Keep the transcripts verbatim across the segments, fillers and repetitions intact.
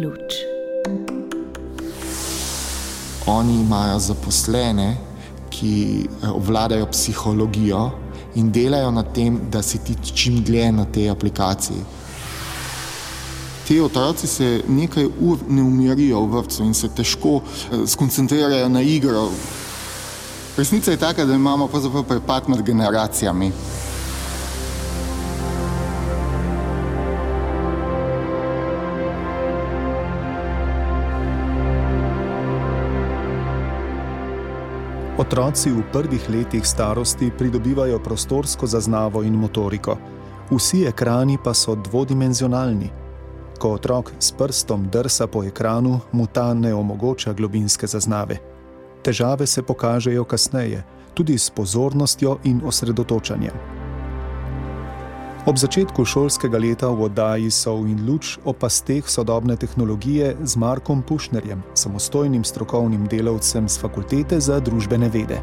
luč. Oni imajo zaposlene, ki obvladajo psihologijo in delajo na tem, da si ti čim dlje na tej aplikaciji. Ti otroci se nekaj ur ne umirijo v vrtcu in se težko skoncentrirajo na igro. Resnica je taka, da imamo pravzaprav prepad med generacijami. Otroci v prvih letih starosti pridobivajo prostorsko zaznavo in motoriko. Vsi ekrani pa so dvodimenzionalni. Ko otrok s prstom drsa po ekranu, mu ta ne omogoča globinske zaznave. Težave se pokažejo kasneje, tudi s pozornostjo in osredotočanjem. Ob začetku šolskega leta v oddaji Sol in luč o pasteh sodobne tehnologije z Markom Pušnerjem, samostojnim strokovnim delavcem z Fakultete za družbene vede.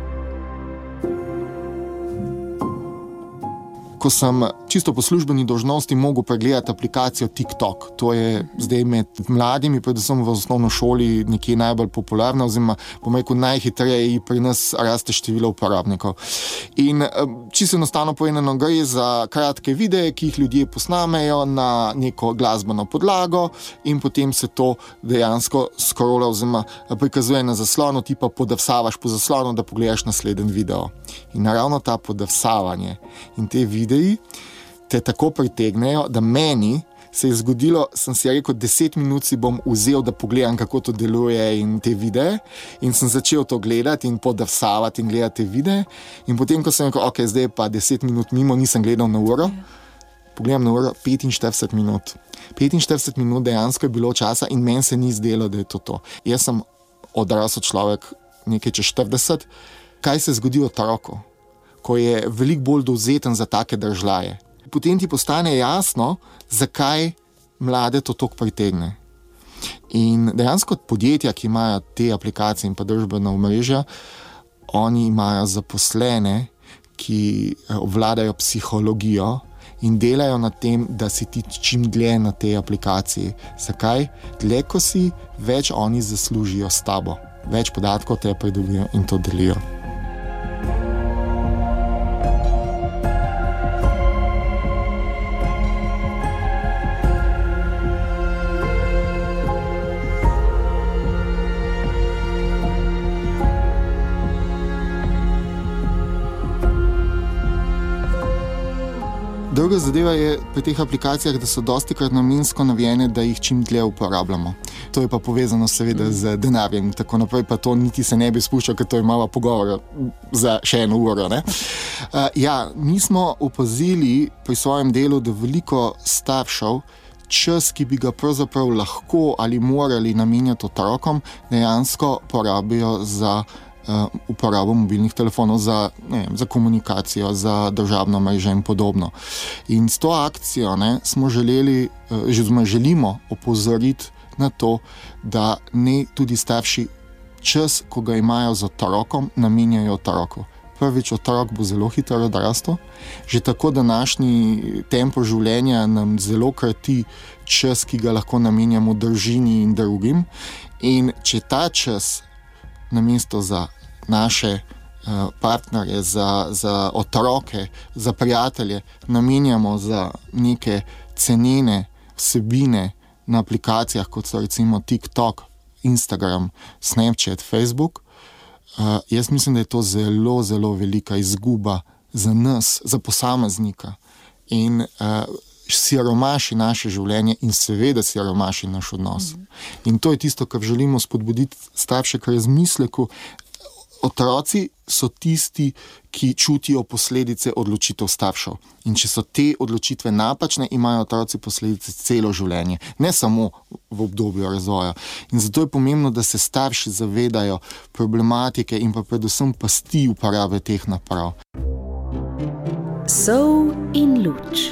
Ko sem čisto po službeni dolžnosti mogel pregledati aplikacijo TikTok. To je zdaj med mladimi, predvsem v osnovni šoli, nekje najbolj popularna, oziroma bom rekel, najhitreje pri nas raste število uporabnikov. In čisto enostavno povedano, gre za kratke videe, ki jih ljudje posnamejo na neko glasbeno podlago in potem se to dejansko scrolla oziroma prikazuje na zaslonu, ti pa podavsavaš po zaslonu, da pogledaš naslednji video. In naravno ta podavsavanje in te videi te tako pritegnejo, da meni se je zgodilo, sem si rekel, deset minut si bom vzel, da pogledam, kako to deluje in te videe, in sem začel to gledati in podavsavati in gledati te videe. In potem, ko sem rekel, ok, zdaj pa deset minut mimo, nisem gledal na uro, pogledam na uro, petinštirideset minut. petinštirideset minut dejansko je bilo časa in meni se ni zdelo, da je to to. Jaz sem odrasel človek, nekaj čez štirideset. Kaj se zgodi otroku, ko je veliko bolj dovzeten za take držljaje? Potem ti postane jasno, zakaj mlade to toliko pritegne. In dejansko podjetja, ki imajo te aplikacije in pa družbena omrežja, oni imajo zaposlene, ki obvladajo psihologijo in delajo na tem, da si ti čim dlje na tej aplikaciji. Zakaj? Dlje, ko si, več oni zaslužijo s tabo. Več podatkov te pridobijo in to delijo. Druga zadeva je pri teh aplikacijah, da so dostikrat namensko navijene, da jih čim dlje uporabljamo. To je pa povezano seveda z denarjem in tako naprej, pa to niti se ne bi spuščal, ker to imamo pogovor za še eno uro. Ne? Uh, ja, mi smo opazili pri svojem delu, da veliko staršev čas, ki bi ga pravzaprav lahko ali morali namenjati otrokom, dejansko porabijo za Uh, uporabo mobilnih telefonov za, ne vem, za komunikacijo, za državno mrežo in podobno. In s to akcijo ne, smo želeli, uh, že želimo opozoriti na to, da ne tudi starši čas, ko ga imajo z otrokom, namenjajo otroku. Prvič, otrok bo zelo hitro odrastel, že tako današnji tempo življenja nam zelo krati čas, ki ga lahko namenjamo družini in drugim. In če ta čas namesto za naše uh, partnerje, za, za otroke, za prijatelje, namenjamo za neke cenene vsebine na aplikacijah, kot so recimo TikTok, Instagram, Snapchat, Facebook, uh, jaz mislim, da je to zelo, zelo velika izguba za nas, za posameznika. In uh, siromaši naše življenje in seveda siromaši naš odnos. Mm. In to je tisto, kar želimo spodbuditi starše k razmisleku. Otroci so tisti, ki čutijo posledice odločitev staršev. In če so te odločitve napačne, imajo otroci posledice celo življenje, ne samo v obdobju razvoja. In zato je pomembno, da se starši zavedajo problematike in pa predvsem pasti uporabe teh naprav. Sol in luč.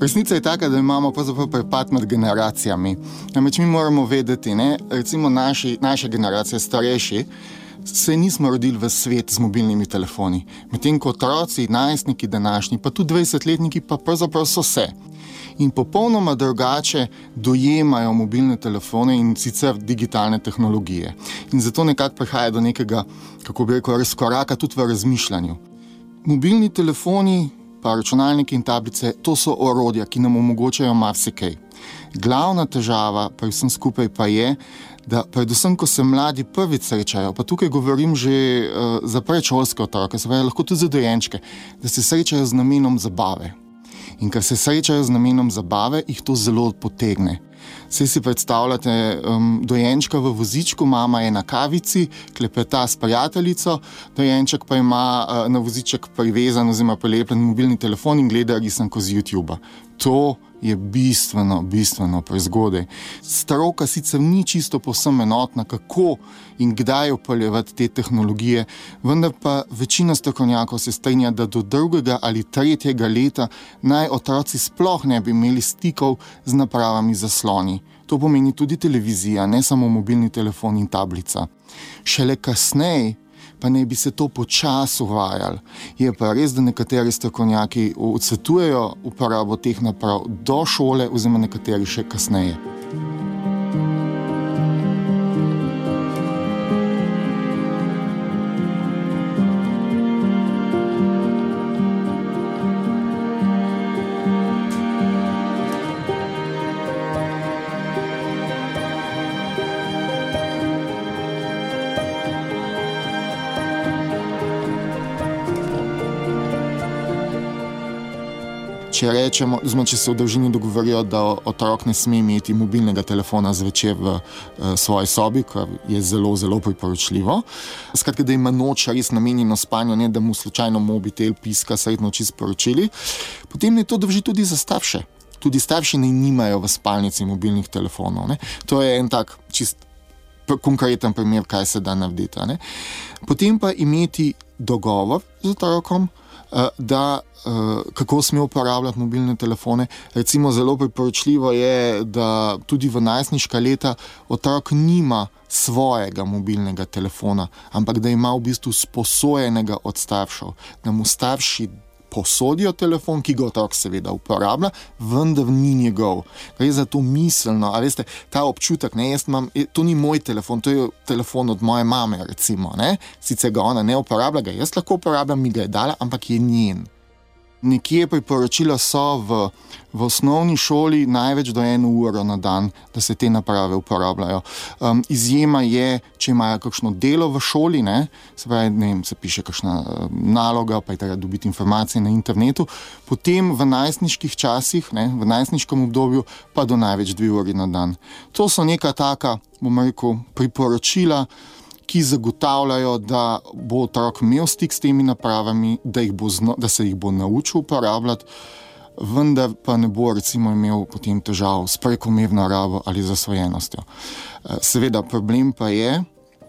Resnica je taka, da imamo pravzaprav prepad med generacijami. Namreč mi moramo vedeti, ne, recimo naši, naša generacija, starejši, se nismo rodili v svet z mobilnimi telefoni. Medtem ko otroci, najstniki današnji, pa tudi dvajsetletniki, pa pravzaprav so se. In popolnoma drugače dojemajo mobilne telefone in sicer digitalne tehnologije. In zato nekako prihaja do nekega, kako bi rekel, razkoraka tudi v razmišljanju. Mobilni telefoni, pa računalniki in tablice, to so orodja, ki nam omogočajo marsikaj. Glavna težava pri vsem skupaj pa je, da predvsem, ko se mladi prvič srečajo, pa tukaj govorim že uh, za predšolske otroke, se pravi, lahko tudi za dojenčke, da se srečajo z namenom zabave. In ker se srečajo z namenom zabave, jih to zelo potegne. Saj si predstavljate um, dojenčka v vozičku, mama je na kavici, klepeta s prijateljico, dojenček pa ima uh, na voziček privezan oziroma prilepljen mobilni telefon in gleda risanko z YouTubea. To je bistveno, bistveno prezgodaj. Stroka sicer ni čisto povsem enotna, kako in kdaj upeljevati te tehnologije, vendar pa večina strokovnjakov se strinja, da do drugega ali tretjega leta naj otroci sploh ne bi imeli stikov z napravami zasloni. To pomeni tudi televizija, ne samo mobilni telefon in tablica. Šele kasneje pa ne bi se to počasi uvajalo. Je pa res, da nekateri strokovnjaki odsvetujejo uporabo teh naprav do šole oziroma nekateri še kasneje. Če rečemo, če se v družini dogovorijo, da otrok ne sme imeti mobilnega telefona zvečer v uh, svoji sobi, kar je zelo, zelo priporočljivo. Skratka, da ima noč res namenjeno spanju, ne da mu slučajno mobitel piska sredi noči sporočili. Potem ne to drži tudi za starše. Tudi starši ne nimajo v spalnici mobilnih telefonov. Ne? To je en tak čist konkreten primer, kaj se da narediti. Ne? Potem pa imeti dogovor z otrokom, da kako sme uporabljati mobilne telefone. Recimo zelo priporočljivo je, da tudi v najstniška leta otrok nima svojega mobilnega telefona, ampak da ima v bistvu sposojenega od staršev, da mu starši posodijo telefon, ki ga otrok seveda uporablja, vendar ni njegov. Gre za to miselno, a veste, ta občutek, ne, jaz imam, to ni moj telefon, to je telefon od moje mame, recimo, ne, sicer ga ona ne uporablja, ga jaz lahko uporabljam, mi ga je dala, ampak je njen. Nekje priporočila so v, v osnovni šoli največ do eno uro na dan, da se te naprave uporabljajo. Um, izjema je, če imajo kakšno delo v šoli, ne, se pravi, ne vem, se piše kakšna naloga, pa je treba dobiti informacije na internetu, potem v najstniških časih, ne, v najstniškem obdobju, pa do največ dve uri na dan. To so neka taka, bom rekel, priporočila, ki zagotavljajo, da bo otrok imel stik s temi napravami, da, jih bo zno, da se jih bo naučil uporabljati, vendar pa ne bo recimo imel potem težav s prekomerno rabo ali zasvojenostjo. Seveda, problem pa je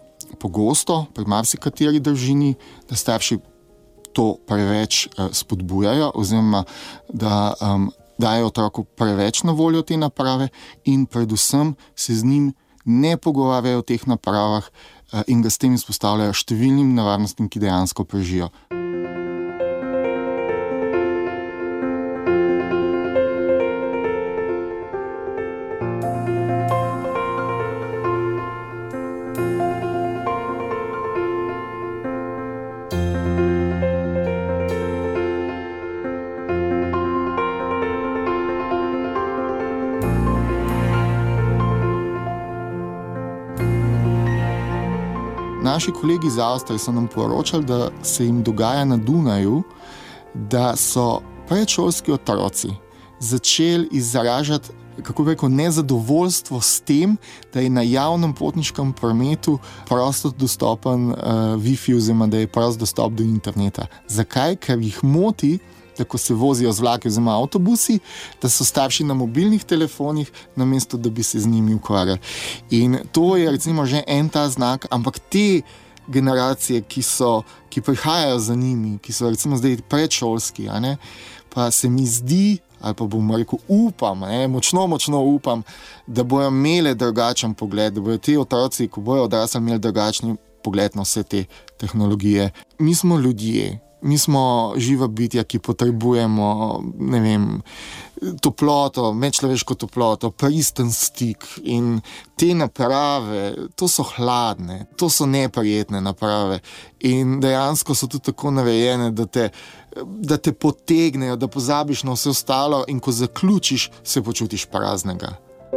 pogosto pri marsikateri družini, da starši to preveč spodbujajo oziroma da um, dajo otroku preveč na voljo te naprave in predvsem se z njim ne pogovarjajo o teh napravah in ga s tem izpostavljajo številnim nevarnostim, ki dejansko prežijo. Naši kolegi iz Avstrije so nam poročali, da se jim dogaja na Dunaju, da so predšolski otroci začeli izražati, kako bi rekel, nezadovoljstvo s tem, da je na javnem potniškem prometu prosto dostopen uh, Wi-Fi oziroma da je prost dostop do interneta. Zakaj? Ker jih moti, da ko se vozijo z vlaki oziroma avtobusi, da so starši na mobilnih telefonih, namesto da bi se z njimi ukvarjali. In to je recimo že en ta znak, ampak te generacije, ki so, ki prihajajo za njimi, ki so recimo zdaj predšolski, a ne, pa pa se mi zdi, ali pa bom rekel, upam, ne, močno, močno upam, da bojo imeli drugačen pogled, da bojo ti otroci, ko bojo odrasli, imeli drugačen pogled na vse te tehnologije. Mi smo ljudje, mi smo živa bitja, ki potrebujemo, ne vem, toploto, medčloveško toploto, pristen stik in te naprave, to so hladne, to so neprijetne naprave in dejansko so tudi tako narejene, da te, da te potegnejo, da pozabiš na vse ostalo in ko zaključiš, se počutiš praznega.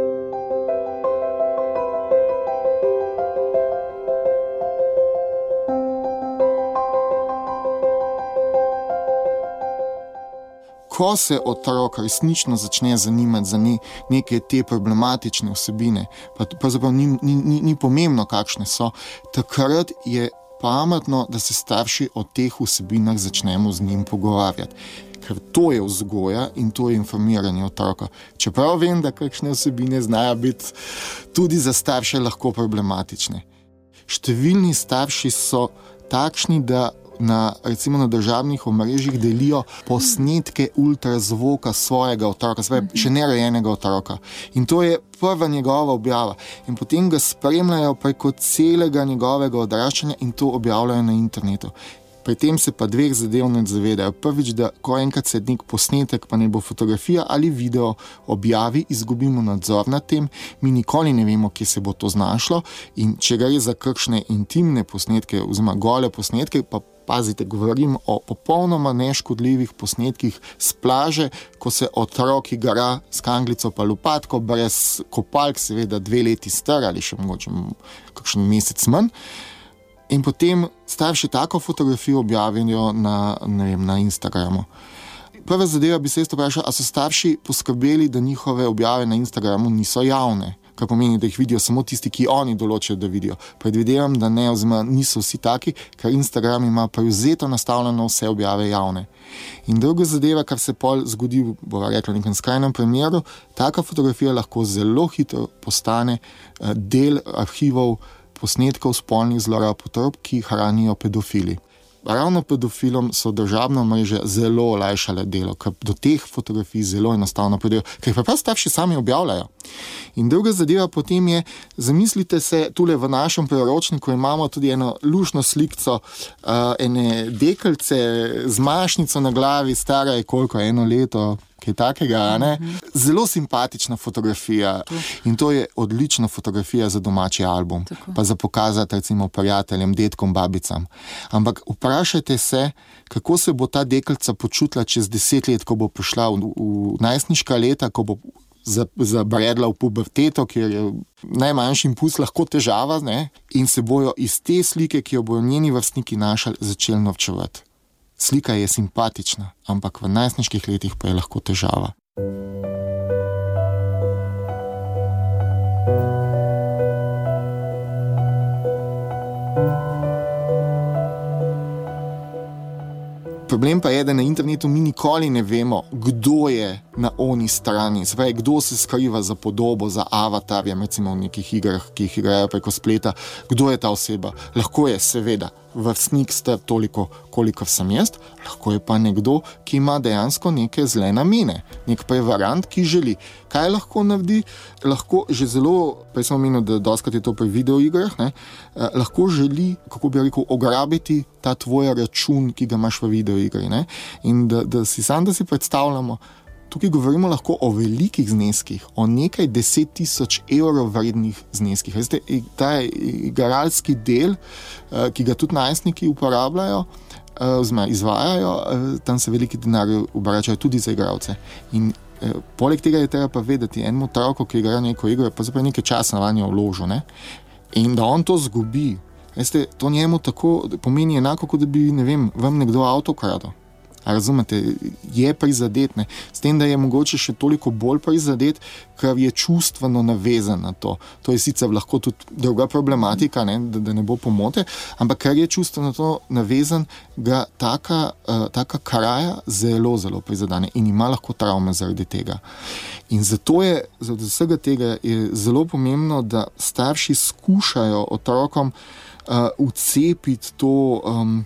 Ko se otrok resnično začne zanimati za ne, neke te problematične vsebine, pa pravzaprav ni, ni, ni, ni pomembno, kakšne so, takrat je pametno, da se starši o teh vsebinah začnemo z njim pogovarjati. Ker to je vzgoja in to je informiranje otroka. Čeprav vem, da kakšne vsebine znajo biti tudi za starše lahko problematične. Številni starši so takšni, da na, recimo na državnih omrežjih delijo posnetke ultrazvoka svojega otroka, svoje še nerojenega otroka. In to je prva njegova objava. In potem ga spremljajo preko celega njegovega odraščanja in to objavljajo na internetu. Pri tem se pa dveh zadev ne zavedajo. Prvič, da ko enkrat se nek posnetek, pa ne bo fotografija ali video objavi, izgubimo nadzor nad tem, mi nikoli ne vemo, kje se bo to znašlo in če gre za kakšne intimne posnetke oziroma gole posnetke, pa pazite, govorim o popolnoma neškodljivih posnetkih s plaže, ko se otrok igra s kanglico pa lopatko, brez kopalk, seveda dve leti star ali še mogoče kakšen mesec manj. In potem starši tako fotografijo objavijo na, ne vem, na Instagramu. Prva zadeva bi se jaz vprašal, a so starši poskrbeli, da njihove objave na Instagramu niso javne, kar pomeni, da jih vidijo samo tisti, ki oni določijo, da vidijo. Predvidevam, da ne, oziroma niso vsi taki, ker Instagram ima prevzeto nastavljeno vse objave javne. In druga zadeva, kar se pol zgodi, bova rekla v nekem skrajnem primeru, taka fotografija lahko zelo hitro postane del arhivov posnetkov spolnih zlorab otrok, ki hranijo pedofili. Ravno pedofilom so državne mreže zelo olajšale delo, ker do teh fotografij zelo enostavno pridejo, ker jih pa starši sami objavljajo. In druga zadeva potem je, zamislite se, tule v našem priročniku imamo tudi eno lušno slikco, uh, ene deklice z mašnico na glavi, stara je koliko, eno leto, kaj takega, ne? Zelo simpatična fotografija in to je odlična fotografija za domači album, tako. Pa za pokazati recimo prijateljem, dedkom, babicam. Ampak vprašajte se, kako se bo ta deklica počutila čez deset let, ko bo prišla v, v najstniška leta, ko bo zabredla v puberteto, kjer je najmanjši impuls lahko težava, ne? In se bojo iz te slike, ki jo bojo njeni vrstniki našli, začeli norčevati. Slika je simpatična, ampak v najstniških letih pa je lahko težava. Problem pa je, da na internetu mi nikoli ne vemo, kdo je na oni strani, zdaj, kdo se skriva za podobo, za avatarjem, recimo v nekih igrah, ki jih igrajo preko spleta, kdo je ta oseba. Lahko je seveda vrstnik star toliko, kolikor sem jaz, lahko je pa nekdo, ki ima dejansko neke zle namene, nek prevarant, ki želi. Kaj lahko naredi? Lahko že zelo, prej sem omenil, da doskrat je to pri videoigrah, ne, eh, lahko želi, kako bi rekel, ograbiti ta tvoj račun, ki ga imaš v videoigri, ne, in da, da si sam, da si predstavljamo, tukaj govorimo lahko o velikih zneskih, o nekaj deset tisoč evrov vrednih zneskih. Veste, ta igralski del, ki ga tudi najstniki uporabljajo, oziroma izvajajo, tam se veliki denarji obračajo tudi za igralce. In poleg tega je treba pa vedeti, enemu otroku, ki igra neko igro, pa zapravo nekaj časa na vanjo vložil, ne? In da on to zgubi, veste, to njemu tako pomeni enako, kot da bi, ne vem, vam nekdo avto kradel. A razumete, je prizadet, ne? S tem, da je mogoče še toliko bolj prizadet, ker je čustveno navezan na to. To je sicer lahko tudi druga problematika, ne? Da, da ne bo pomote, ampak ker je čustveno na to navezan, ga taka, uh, taka kraja zelo, zelo prizadane in ima lahko travme zaradi tega. In zato je, zaradi vsega tega je zelo pomembno, da starši skušajo otrokom uh, vcepiti to um,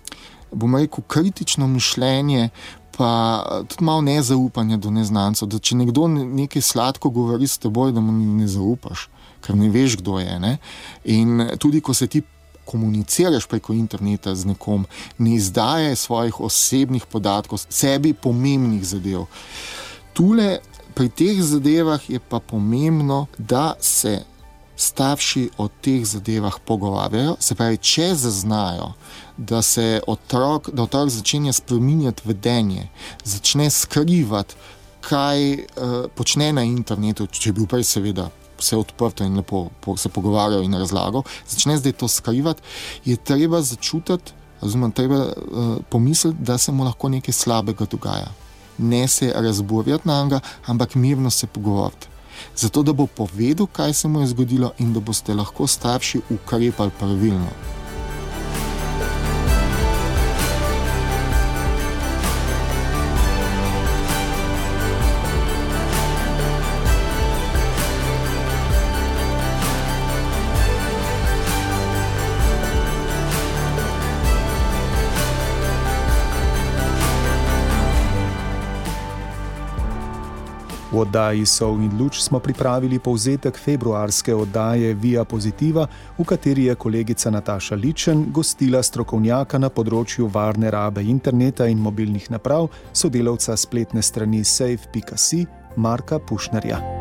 bom rekel, kritično mišljenje, pa tudi malo nezaupanje do neznancev, da če nekdo nekaj sladko govori s teboj, da mu ne zaupaš, ker ne veš, kdo je. Ne? In tudi, ko se ti komuniciraš preko interneta z nekom, ne izdaje svojih osebnih podatkov, sebi pomembnih zadev. Tule, pri teh zadevah je pa pomembno, da se starši o teh zadevah pogovarjajo, se pravi, če zaznajo, da se otrok, da otrok začenja spreminjati vedenje, začne skrivati, kaj uh, počne na internetu, če je bil prej seveda vse odprto in lepo se pogovarjal in razlagal, začne zdaj to skrivati, je treba začutiti, oziroma treba uh, pomisliti, da se mu lahko nekaj slabega dogaja. Ne se razburjati na njega, ampak mirno se pogovoriti. Zato, da bo povedal, kaj se mu je zgodilo in da boste lahko starši ukrepali pravilno. V oddaji Sol in luč smo pripravili povzetek februarske oddaje Via Positiva, v kateri je kolegica Nataša Ličen gostila strokovnjaka na področju varne rabe interneta in mobilnih naprav, sodelavca spletne strani safe pika si Marka Pušnerja.